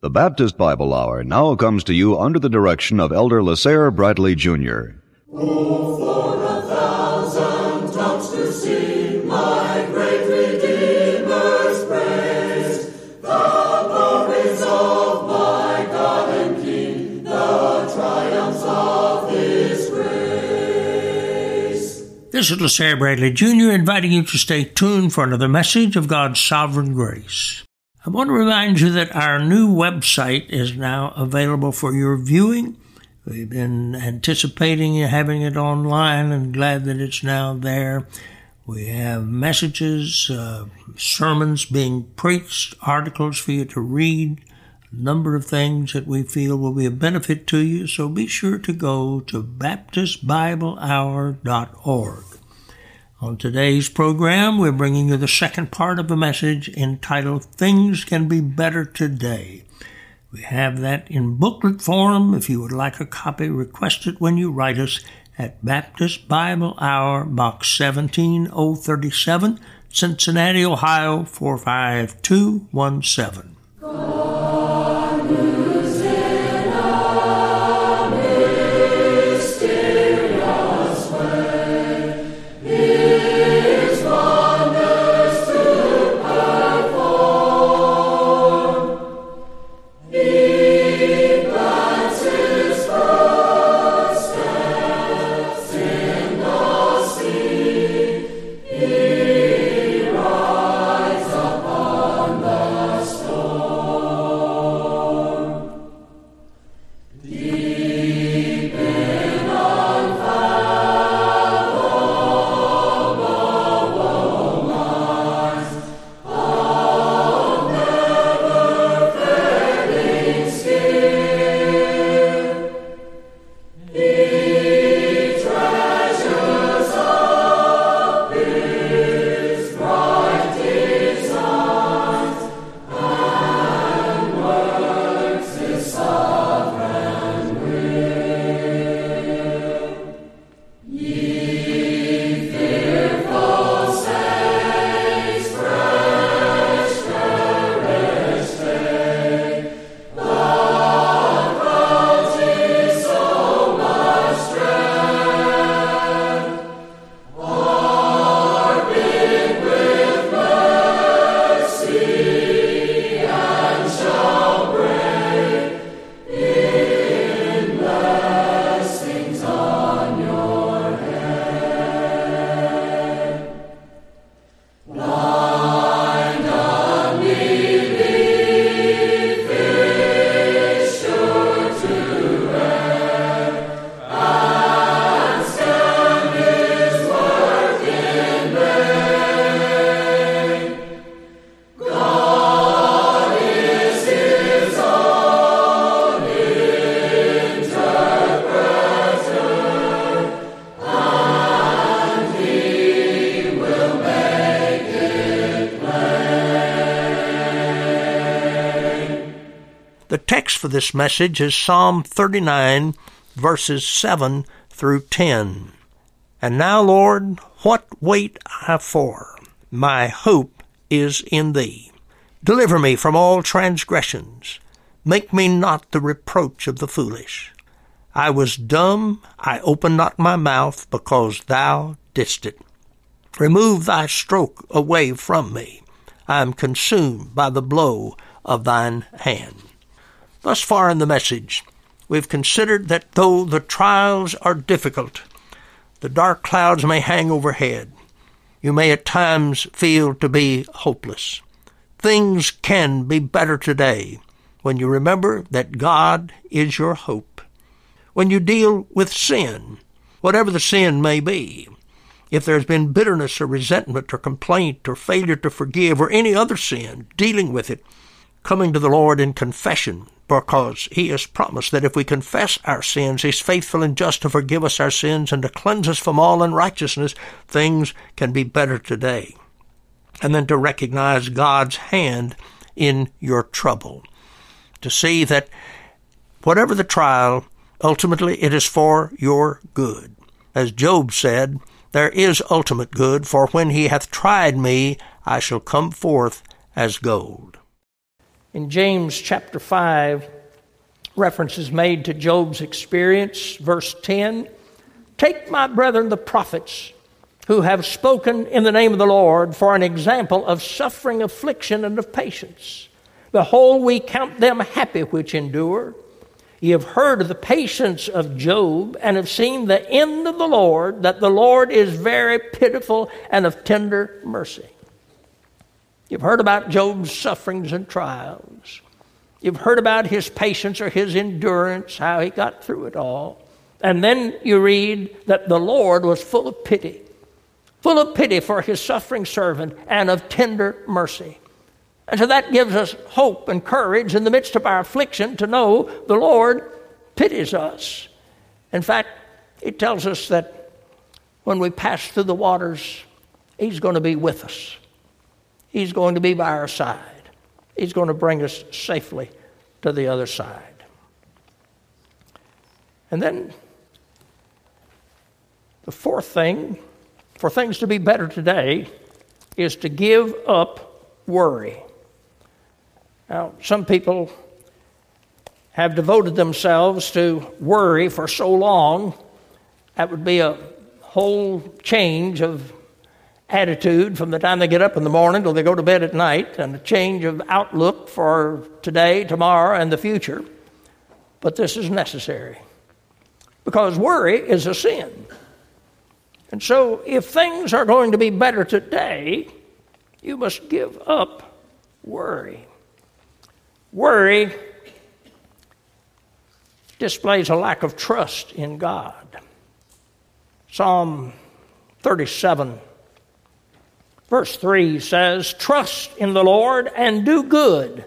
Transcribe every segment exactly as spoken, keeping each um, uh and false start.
The Baptist Bible Hour now comes to you under the direction of Elder LaSalle Bradley Junior Oh, for a thousand tongues to sing my great Redeemer's praise, the glories of my God and King, the triumphs of His grace. This is LaSalle Bradley Junior inviting you to stay tuned for another message of God's sovereign grace. I want to remind you that our new website is now available for your viewing. We've been anticipating having it online and glad that it's now there. We have messages, uh, sermons being preached, articles for you to read, a number of things that we feel will be a benefit to you. So be sure to go to baptist bible hour dot org. On today's program, we're bringing you the second part of a message entitled, Things Can Be Better Today. We have that in booklet form. If you would like a copy, request it when you write us at Baptist Bible Hour, Box seventeen oh thirty-seven, Cincinnati, Ohio, four five two one seven. God moves in a mysterious way. His wonders to perform. He plants His footsteps in the sea. He rides upon the storm. Deep in unfathomable minds of never-failing skill, He treasures up His bright designs and works His sovereign will. Ye fearful saints, fresh courage take. The crowds is so much strength. Are big with mercy and shall break in blessings on your head. Blind unbelief is sure to err, and stand His work in vain. God is His own interpreter, and He will make it plain. The text for this message is Psalm thirty-nine, verses seven through ten. And now, Lord, what wait I for? My hope is in Thee. Deliver me from all transgressions. Make me not the reproach of the foolish. I was dumb, I opened not my mouth, because Thou didst it. Remove Thy stroke away from me. I am consumed by the blow of Thine hand. Thus far in the message, we've considered that though the trials are difficult, the dark clouds may hang overhead. You may at times feel to be hopeless. Things can be better today when you remember that God is your hope. When you deal with sin, whatever the sin may be, if there's been bitterness or resentment or complaint or failure to forgive or any other sin, dealing with it, coming to the Lord in confession, because He has promised that if we confess our sins, He's faithful and just to forgive us our sins and to cleanse us from all unrighteousness, things can be better today. And then to recognize God's hand in your trouble. To see that whatever the trial, ultimately it is for your good. As Job said, there is ultimate good, for when He hath tried me, I shall come forth as gold. In James chapter five, reference is made to Job's experience. Verse ten, take my brethren the prophets, who have spoken in the name of the Lord, for an example of suffering, affliction, and of patience. Behold, we count them happy which endure. Ye have heard of the patience of Job, and have seen the end of the Lord, that the Lord is very pitiful and of tender mercy. You've heard about Job's sufferings and trials. You've heard about his patience or his endurance, how he got through it all. And then you read that the Lord was full of pity, full of pity for his suffering servant and of tender mercy. And so that gives us hope and courage in the midst of our affliction to know the Lord pities us. In fact, it tells us that when we pass through the waters, he's going to be with us. He's going to be by our side. He's going to bring us safely to the other side. And then the fourth thing, for things to be better today, is to give up worry. Now, some people have devoted themselves to worry for so long, that would be a whole change of attitude from the time they get up in the morning till they go to bed at night, and a change of outlook for today, tomorrow, and the future. But this is necessary, because worry is a sin. And so if things are going to be better today, you must give up worry. Worry displays a lack of trust in God. Psalm thirty-seven, verse three says, trust in the Lord and do good,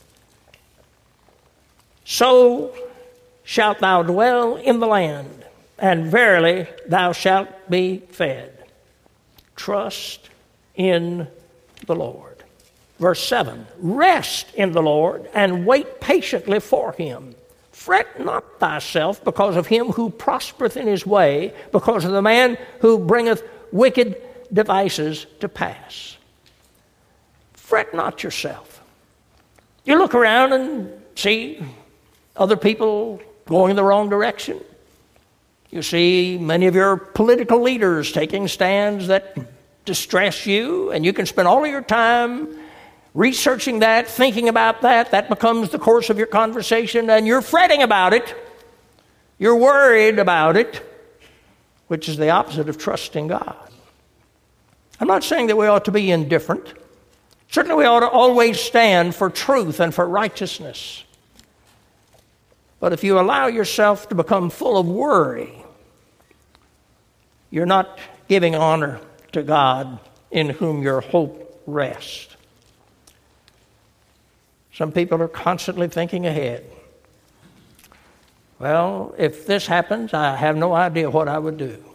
so shalt thou dwell in the land, and verily thou shalt be fed. Trust in the Lord. Verse seven, rest in the Lord and wait patiently for him. Fret not thyself because of him who prospereth in his way, because of the man who bringeth wicked devices to pass. Fret not yourself. You look around and see other people going in the wrong direction. You see many of your political leaders taking stands that distress you, and you can spend all of your time researching that, thinking about that. That becomes the course of your conversation, and you're fretting about it. You're worried about it, which is the opposite of trusting God. I'm not saying that we ought to be indifferent. Certainly we ought to always stand for truth and for righteousness. But if you allow yourself to become full of worry, you're not giving honor to God in whom your hope rests. Some people are constantly thinking ahead. Well, if this happens, I have no idea what I would do.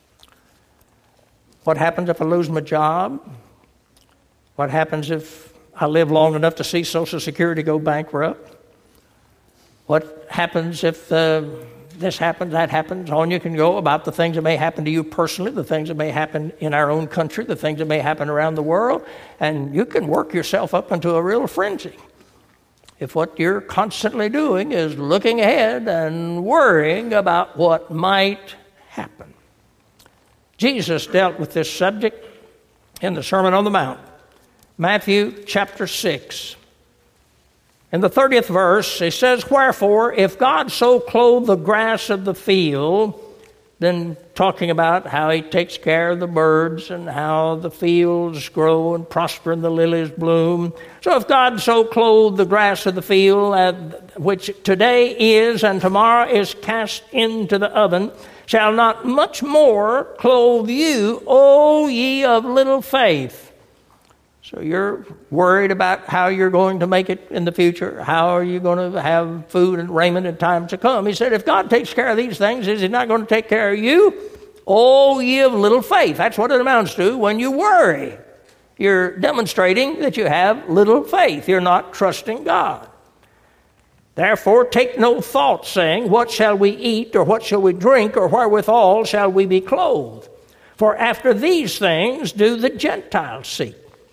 What happens if I lose my job? What happens if I live long enough to see Social Security go bankrupt? What happens if uh, this happens, that happens? On you can go about the things that may happen to you personally, the things that may happen in our own country, the things that may happen around the world, and you can work yourself up into a real frenzy if what you're constantly doing is looking ahead and worrying about what might happen. Jesus dealt with this subject in the Sermon on the Mount, Matthew chapter six. In the thirtieth verse, he says, wherefore, if God so clothe the grass of the field, then talking about how he takes care of the birds and how the fields grow and prosper and the lilies bloom. So if God so clothe the grass of the field, uh, which today is and tomorrow is cast into the oven, shall not much more clothe you, O ye of little faith? So you're worried about how you're going to make it in the future. How are you going to have food and raiment in times to come? He said, if God takes care of these things, is he not going to take care of you? Oh, ye of little faith. That's what it amounts to when you worry. You're demonstrating that you have little faith. You're not trusting God. Therefore, take no thought, saying, what shall we eat, or what shall we drink, or wherewithal shall we be clothed? For after these things do the Gentiles seek.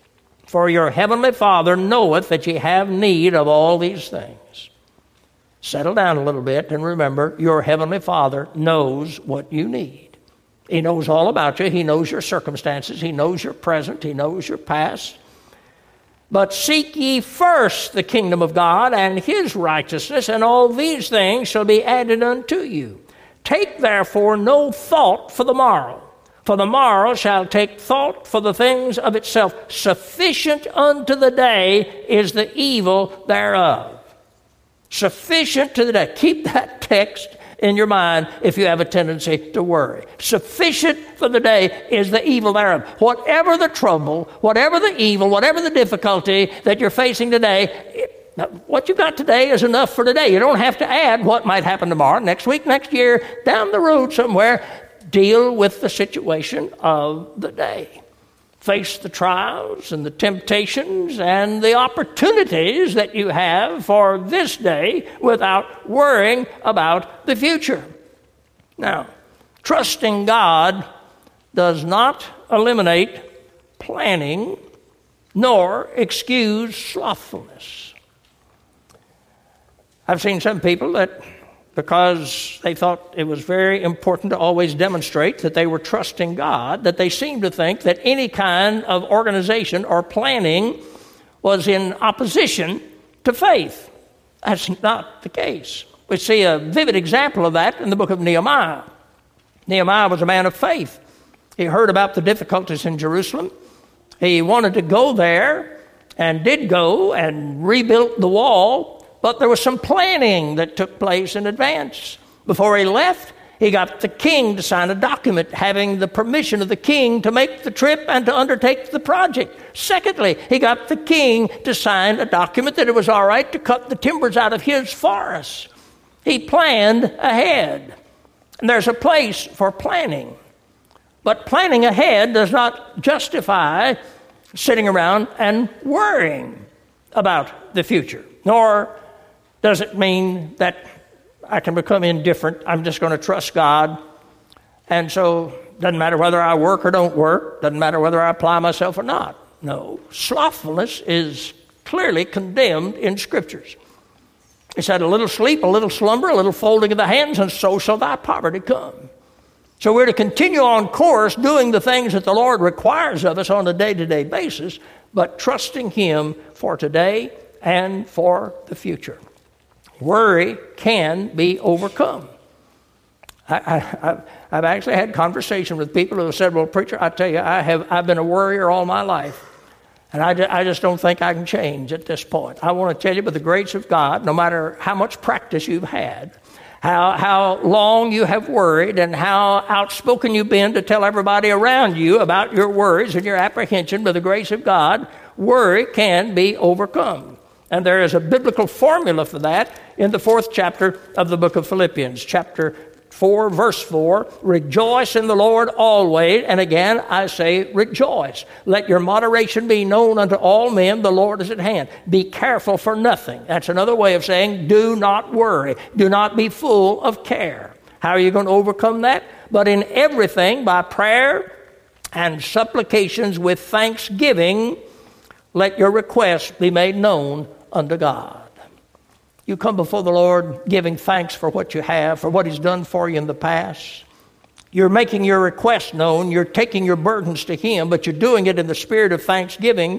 For your heavenly Father knoweth that ye have need of all these things. Settle down a little bit and remember, your heavenly Father knows what you need. He knows all about you. He knows your circumstances. He knows your present. He knows your past. But seek ye first the kingdom of God and his righteousness, and all these things shall be added unto you. Take therefore no thought for the morrow, for the morrow shall take thought for the things of itself. Sufficient unto the day is the evil thereof. Sufficient to the day. Keep that text in your mind if you have a tendency to worry. Sufficient for the day is the evil thereof. Whatever the trouble, whatever the evil, whatever the difficulty that you're facing today, it, what you've got today is enough for today. You don't have to add what might happen tomorrow, next week, next year, down the road somewhere. Deal with the situation of the day. Face the trials and the temptations and the opportunities that you have for this day without worrying about the future. Now, trusting God does not eliminate planning nor excuse slothfulness. I've seen some people that, because they thought it was very important to always demonstrate that they were trusting God, that they seemed to think that any kind of organization or planning was in opposition to faith. That's not the case. We see a vivid example of that in the book of Nehemiah. Nehemiah was a man of faith. He heard about the difficulties in Jerusalem. He wanted to go there and did go and rebuilt the wall. But there was some planning that took place in advance. Before he left, he got the king to sign a document having the permission of the king to make the trip and to undertake the project. Secondly, he got the king to sign a document that it was all right to cut the timbers out of his forest. He planned ahead. And there's a place for planning. But planning ahead does not justify sitting around and worrying about the future, nor does it mean that I can become indifferent. I'm just going to trust God. And so it doesn't matter whether I work or don't work. Doesn't matter whether I apply myself or not. No. Slothfulness is clearly condemned in Scriptures. It said, a little sleep, a little slumber, a little folding of the hands, and so shall thy poverty come. So we're to continue on course doing the things that the Lord requires of us on a day-to-day basis, but trusting Him for today and for the future. Worry can be overcome. I, I, I've, I've actually had conversation with people who have said, well, preacher, I tell you, I have, I've been a worrier all my life, and I, ju- I just don't think I can change at this point. I want to tell you, by the grace of God, no matter how much practice you've had, how, how long you have worried, and how outspoken you've been to tell everybody around you about your worries and your apprehension, by the grace of God, worry can be overcome. And there is a biblical formula for that in the fourth chapter of the book of Philippians, chapter four, verse four. Rejoice in the Lord always. And again, I say rejoice. Let your moderation be known unto all men. The Lord is at hand. Be careful for nothing. That's another way of saying do not worry. Do not be full of care. How are you going to overcome that? But in everything, by prayer and supplications with thanksgiving, let your requests be made known unto God. You come before the Lord giving thanks for what you have, for what He's done for you in the past. You're making your request known. You're taking your burdens to Him, but you're doing it in the spirit of thanksgiving.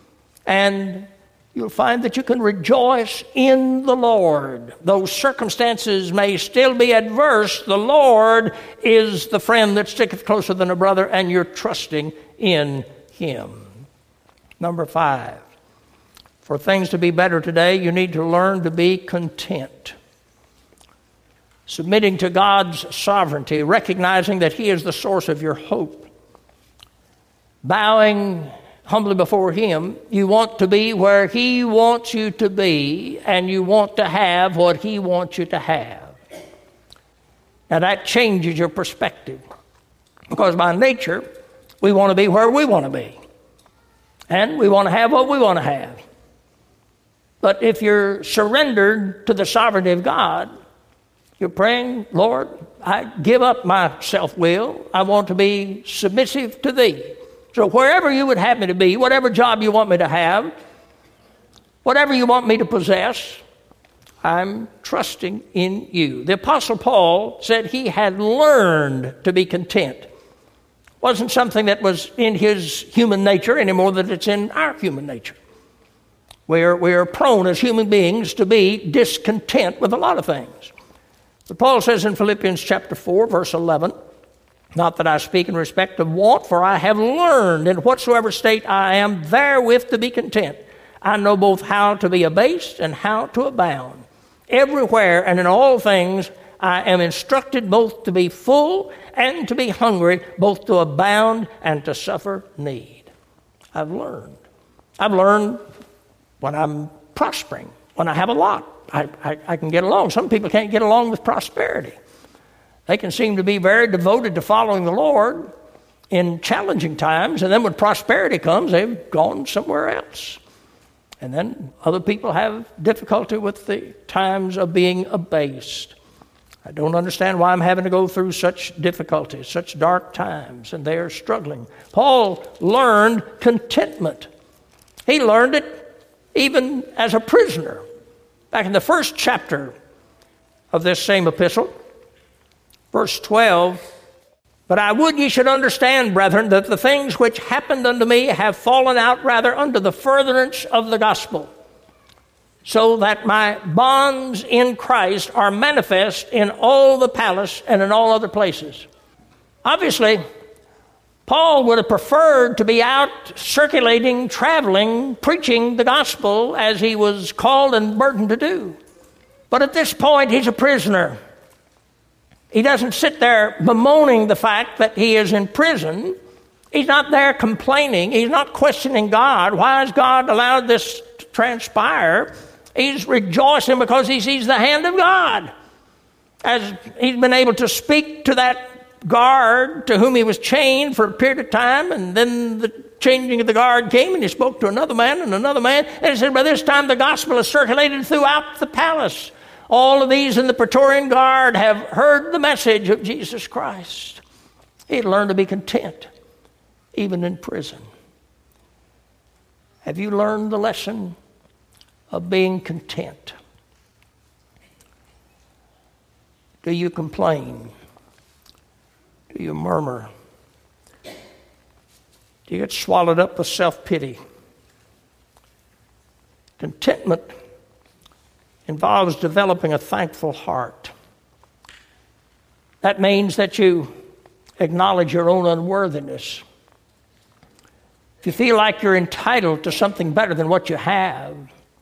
And you'll find that you can rejoice in the Lord. Though circumstances may still be adverse, the Lord is the friend that sticketh closer than a brother, and you're trusting in Him. Number five. For things to be better today, you need to learn to be content. Submitting to God's sovereignty, recognizing that He is the source of your hope. Bowing humbly before Him, you want to be where He wants you to be, and you want to have what He wants you to have. Now that changes your perspective, because by nature, we want to be where we want to be, and we want to have what we want to have. But if you're surrendered to the sovereignty of God, you're praying, Lord, I give up my self-will. I want to be submissive to Thee. So wherever you would have me to be, whatever job you want me to have, whatever you want me to possess, I'm trusting in you. The Apostle Paul said he had learned to be content. It wasn't something that was in his human nature any more than it's in our human nature. We're, we're prone as human beings to be discontent with a lot of things. But Paul says in Philippians chapter four, verse eleven, not that I speak in respect of want, for I have learned in whatsoever state I am therewith to be content. I know both how to be abased and how to abound. Everywhere and in all things I am instructed both to be full and to be hungry, both to abound and to suffer need. I've learned. I've learned when I'm prospering, when I have a lot, I, I, I can get along. Some people can't get along with prosperity. They can seem to be very devoted to following the Lord in challenging times, and then when prosperity comes, they've gone somewhere else. And then other people have difficulty with the times of being abased. I don't understand why I'm having to go through such difficulties, such dark times, and they are struggling. Paul learned contentment. He learned it even as a prisoner. Back in the first chapter of this same epistle, verse twelve, but I would ye should understand, brethren, that the things which happened unto me have fallen out rather unto the furtherance of the gospel, so that my bonds in Christ are manifest in all the palace and in all other places. Obviously, Paul would have preferred to be out circulating, traveling, preaching the gospel as he was called and burdened to do. But at this point, he's a prisoner. He doesn't sit there bemoaning the fact that he is in prison. He's not there complaining. He's not questioning God. Why has God allowed this to transpire? He's rejoicing because he sees the hand of God. As he's been able to speak to that guard to whom he was chained for a period of time, and then the changing of the guard came, and he spoke to another man and another man, and he said, by this time the gospel is circulated throughout the palace. All of these in the Praetorian Guard have heard the message of Jesus Christ. He had learned to be content, even in prison. Have you learned the lesson of being content? Do you complain? Do you murmur? Do you get swallowed up with self-pity? Contentment involves developing a thankful heart. That means that you acknowledge your own unworthiness. If you feel like you're entitled to something better than what you have,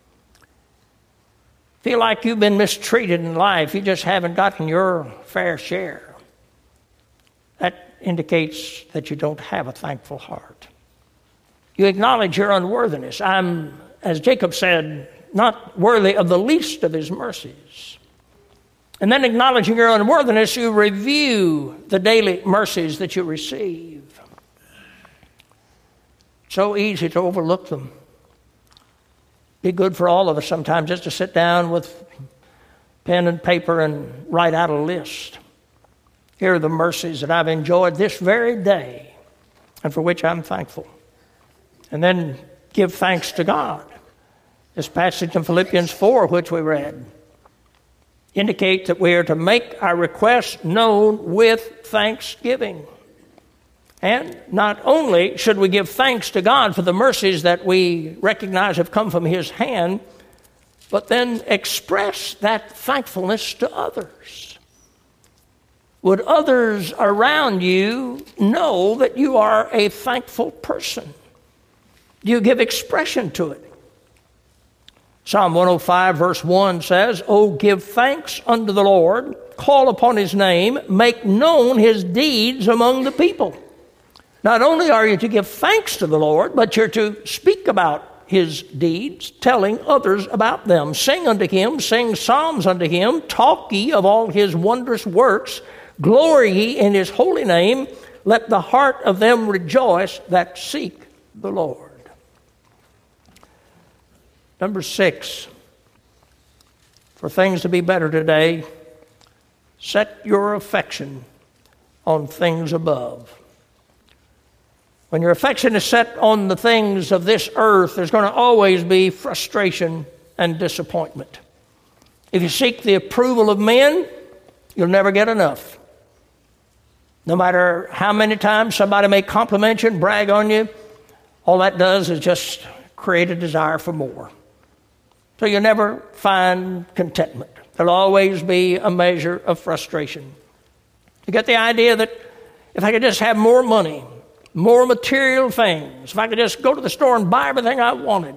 feel like you've been mistreated in life, you just haven't gotten your fair share, that indicates that you don't have a thankful heart. You acknowledge your unworthiness. I'm, as Jacob said, not worthy of the least of his mercies. And then acknowledging your unworthiness, you review the daily mercies that you receive. So easy to overlook them. Be good for all of us sometimes just to sit down with pen and paper and write out a list. Here are the mercies that I've enjoyed this very day and for which I'm thankful. And then give thanks to God. This passage in Philippians four, which we read, indicates that we are to make our requests known with thanksgiving. And not only should we give thanks to God for the mercies that we recognize have come from His hand, but then express that thankfulness to others. Would others around you know that you are a thankful person? Do you give expression to it? Psalm one oh five verse one says, "Oh, give thanks unto the Lord, call upon His name, make known His deeds among the people." Not only are you to give thanks to the Lord, but you're to speak about His deeds, telling others about them. Sing unto Him, sing psalms unto Him, talk ye of all His wondrous works, glory ye in His holy name, let the heart of them rejoice that seek the Lord. Number six, for things to be better today, set your affection on things above. When your affection is set on the things of this earth, there's going to always be frustration and disappointment. If you seek the approval of men, you'll never get enough. No matter how many times somebody may compliment you and brag on you, all that does is just create a desire for more. So you'll never find contentment. There'll always be a measure of frustration. You get the idea that if I could just have more money, more material things, if I could just go to the store and buy everything I wanted,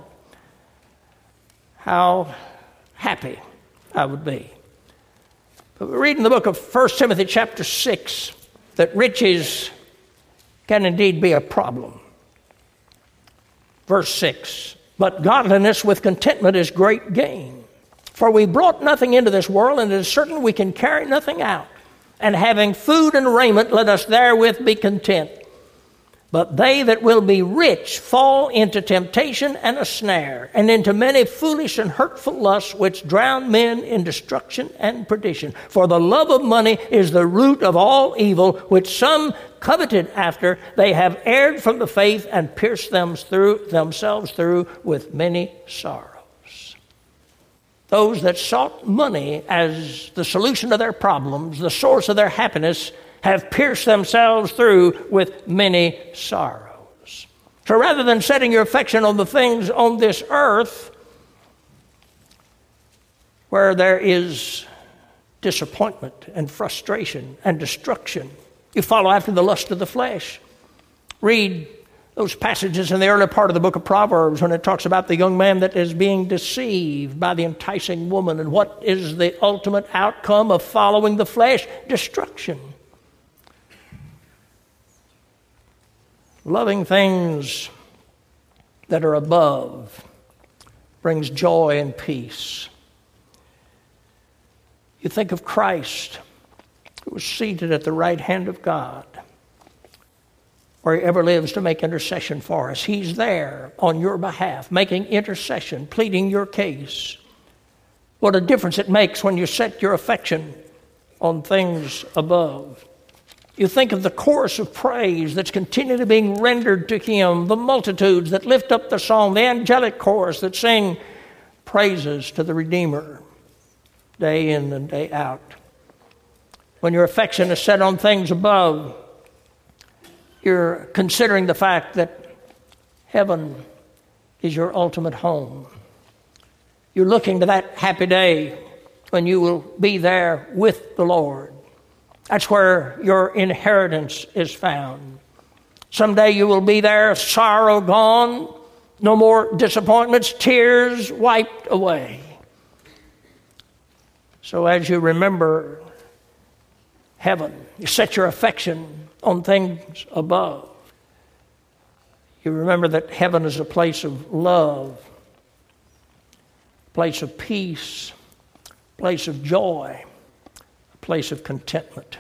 how happy I would be. But we read in the book of First Timothy chapter six that riches can indeed be a problem. Verse six, but godliness with contentment is great gain. For we brought nothing into this world, and it is certain we can carry nothing out. And having food and raiment, let us therewith be content. But they that will be rich fall into temptation and a snare, and into many foolish and hurtful lusts, which drown men in destruction and perdition. For the love of money is the root of all evil, which some coveted after. They have erred from the faith and pierced them through, themselves through with many sorrows. Those that sought money as the solution of their problems, the source of their happiness, have pierced themselves through with many sorrows. So rather than setting your affection on the things on this earth, where there is disappointment and frustration and destruction, you follow after the lust of the flesh. Read those passages in the early part of the book of Proverbs when it talks about the young man that is being deceived by the enticing woman, and what is the ultimate outcome of following the flesh? Destruction. Loving things that are above brings joy and peace. You think of Christ, who was seated at the right hand of God, where he ever lives to make intercession for us. He's there on your behalf, making intercession, pleading your case. What a difference it makes when you set your affection on things above. You think of the chorus of praise that's continually being rendered to him, the multitudes that lift up the song, the angelic chorus that sing praises to the Redeemer day in and day out. When your affection is set on things above, you're considering the fact that heaven is your ultimate home. You're looking to that happy day when you will be there with the Lord. That's where your inheritance is found. Someday you will be there, sorrow gone, no more disappointments, tears wiped away. So as you remember heaven, you set your affection on things above. You remember that heaven is a place of love, a place of peace, a place of joy, a place of contentment.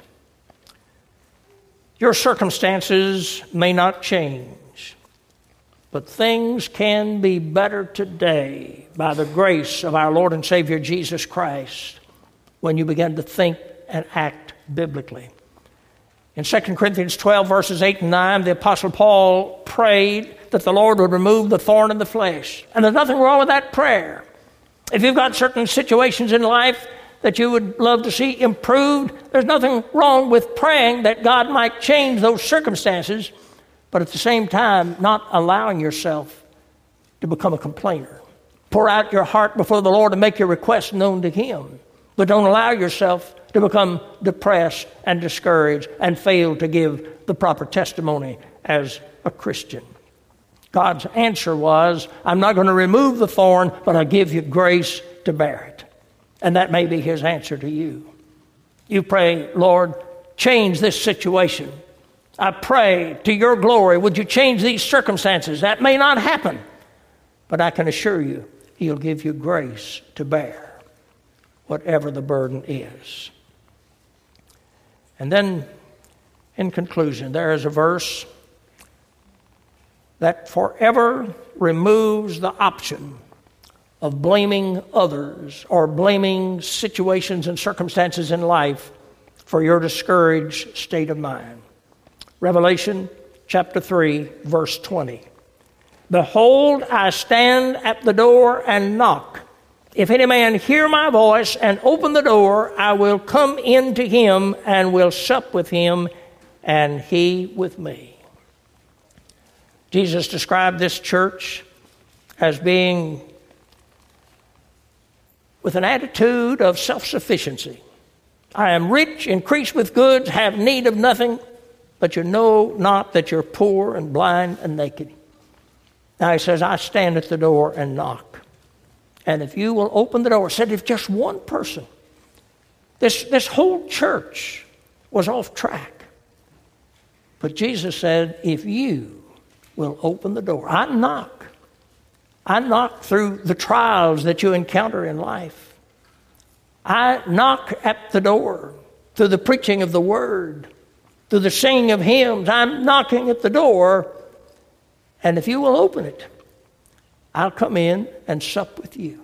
Your circumstances may not change, but things can be better today by the grace of our Lord and Savior Jesus Christ when you begin to think and act biblically. In Second Corinthians twelve, verses eight and nine, the Apostle Paul prayed that the Lord would remove the thorn in the flesh. And there's nothing wrong with that prayer. If you've got certain situations in life that you would love to see improved, there's nothing wrong with praying that God might change those circumstances, but at the same time, not allowing yourself to become a complainer. Pour out your heart before the Lord and make your requests known to Him, but don't allow yourself to become depressed and discouraged and fail to give the proper testimony as a Christian. God's answer was, I'm not going to remove the thorn, but I'll give you grace to bear it. And that may be His answer to you. You pray, Lord, change this situation. I pray to your glory, would you change these circumstances? That may not happen, but I can assure you, He'll give you grace to bear whatever the burden is. And then, in conclusion, there is a verse that forever removes the option of blaming others or blaming situations and circumstances in life for your discouraged state of mind. Revelation chapter three, verse twenty. Behold, I stand at the door and knock. If any man hear my voice and open the door, I will come in to him and will sup with him, and he with me. Jesus described this church as being with an attitude of self-sufficiency. I am rich, increased with goods, have need of nothing, but you know not that you're poor and blind and naked. Now he says, I stand at the door and knock. And if you will open the door, said if just one person, this, this whole church was off track. But Jesus said, if you will open the door, I knock. I knock through the trials that you encounter in life. I knock at the door through the preaching of the word, through the singing of hymns. I'm knocking at the door, and if you will open it, I'll come in and sup with you.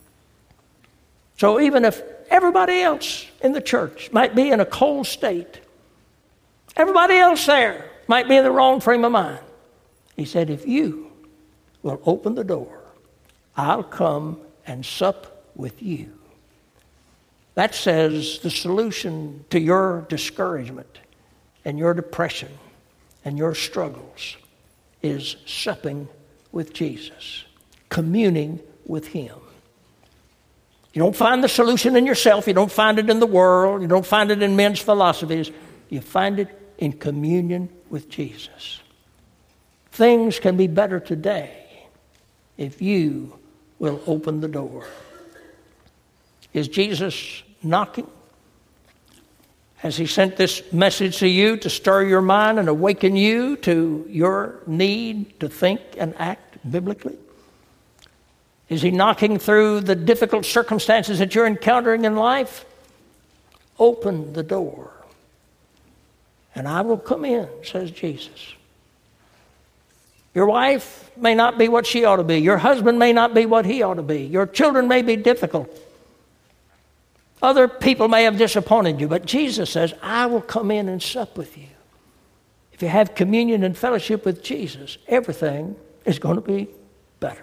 So even if everybody else in the church might be in a cold state, everybody else there might be in the wrong frame of mind, he said, if you will open the door, I'll come and sup with you. That says the solution to your discouragement and your depression and your struggles is supping with Jesus, communing with him. You don't find the solution in yourself. You don't find it in the world. You don't find it in men's philosophies. You find it in communion with Jesus. Things can be better today if you will open the door. Is Jesus knocking? Has he sent this message to you to stir your mind and awaken you to your need to think and act biblically? Is he knocking through the difficult circumstances that you're encountering in life? Open the door, and I will come in, says Jesus. Your wife may not be what she ought to be. Your husband may not be what he ought to be. Your children may be difficult. Other people may have disappointed you, but Jesus says, I will come in and sup with you. If you have communion and fellowship with Jesus, everything is going to be better.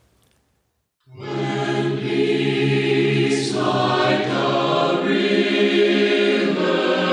When peace like a river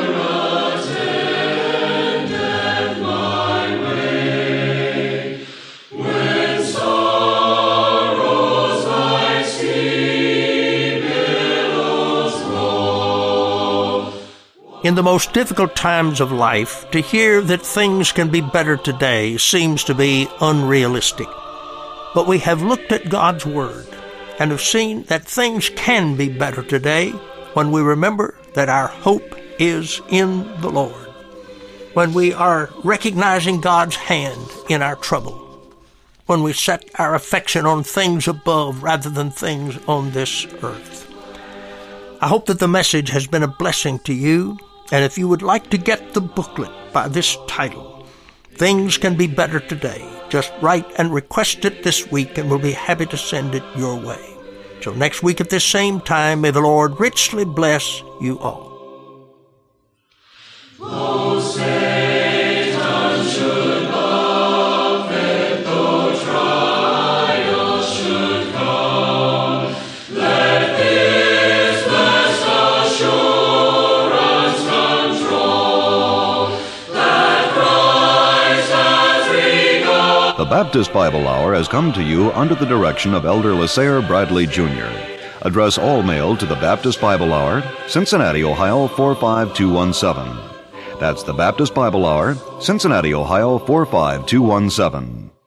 attendeth my way, when sorrows like sea billows roll. In the most difficult times of life, to hear that things can be better today seems to be unrealistic. But we have looked at God's Word and have seen that things can be better today when we remember that our hope is in the Lord, when we are recognizing God's hand in our trouble, when we set our affection on things above rather than things on this earth. I hope that the message has been a blessing to you, and if you would like to get the booklet by this title, Things Can Be Better Today, just write and request it this week, and we'll be happy to send it your way. So next week at this same time, may the Lord richly bless you all. Though Satan should buffet, though trials should come, let this blessed assurance control that Christ has regard. The Baptist Bible Hour has come to you under the direction of Elder LaSalle Bradley Junior Address all mail to the Baptist Bible Hour, Cincinnati, Ohio four five two one seven. That's the Baptist Bible Hour, Cincinnati, Ohio four five two one seven.